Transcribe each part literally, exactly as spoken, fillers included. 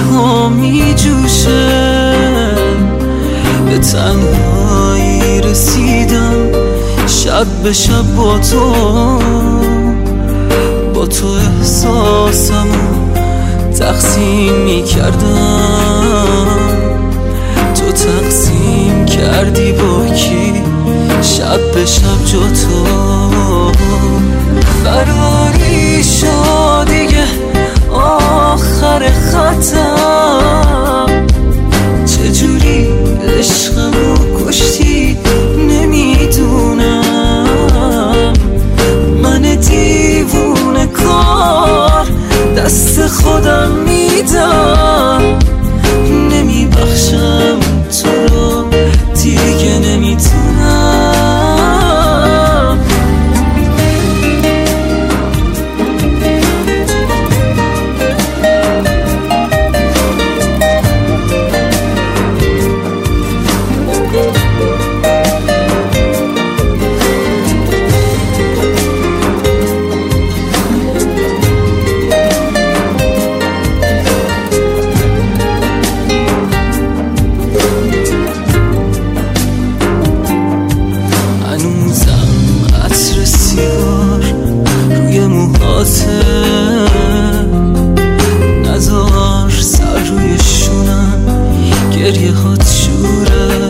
ها می جوشه، به تنهایی رسیدم شب به شب با تو، با تو احساسمو تقسیم می کردم. تو تقسیم کردی با کی شب به شب جا تو، فراری شد دیگه آخر خطم. چجوری عشقمو کشتی نمیدونم، من دیوونه کار دست خودم میدم. نمیبخشم تو رو دیگه نمیتونم. نزار سر روی شونم، گریه هات شوره،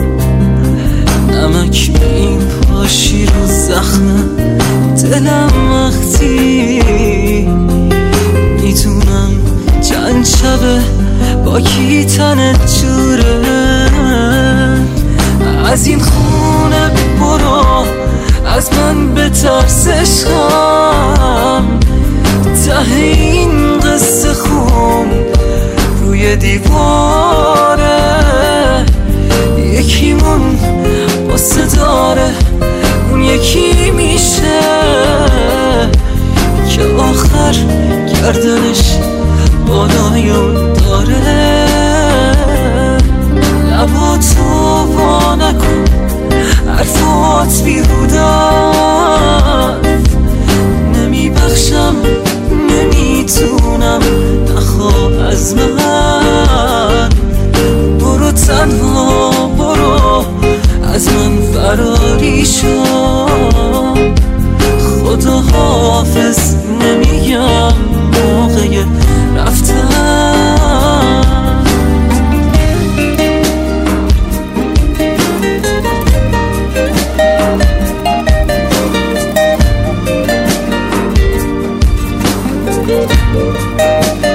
نمک این پاشی رو زخم دلم. وقتی میتونم چند شبه با کی تنت جوره، از این خونه برو، از من بترس عشقم. ته این قصه خون روی دیواره، یکیمون قصه داره، اون یکی میشه که آخر گردنش بالایون داره. لباتو وا نکن، حرفات بیهودن، نمیبخشم نمیتونم، نخواه از من. برو تنها برو، از من فراری شو، خدا حافظ نمیگم موقع رفتن. We'll be right back.